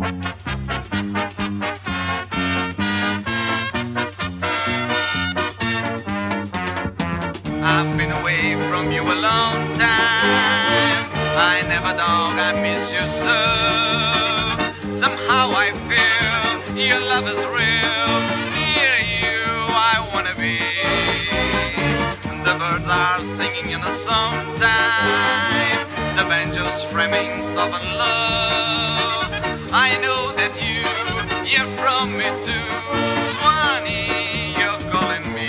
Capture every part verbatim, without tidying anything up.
I've been away from you a long time. I never dog, I miss you so. Somehow I feel your love is real. Near you I wanna be. The birds are singing in the summertime. The banjo's strumming soft and low. I know that you, you're from me too. Swanee, you're calling me.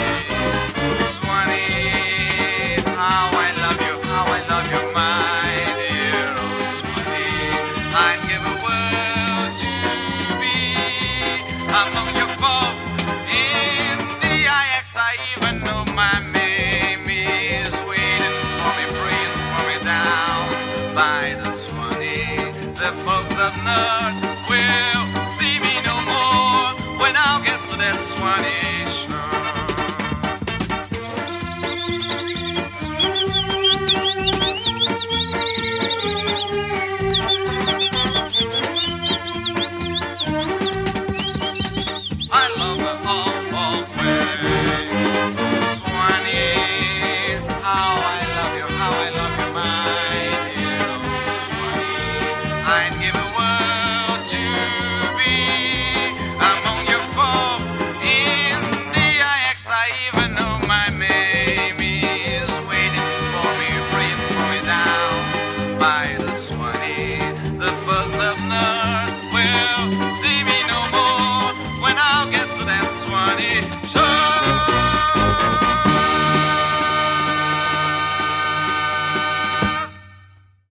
Swanee, how I love you, how I love you, my dear old Swanee. I'd give a world to be among your folks in the I X. I even know my Mamie is waiting for me, praying for me down by the Swanee. The folks of North will see me no more when I'll get to that Swanee shore. I love her all, always. Swanee, how I love you, how I love you, my dear old Swanee. I'd give a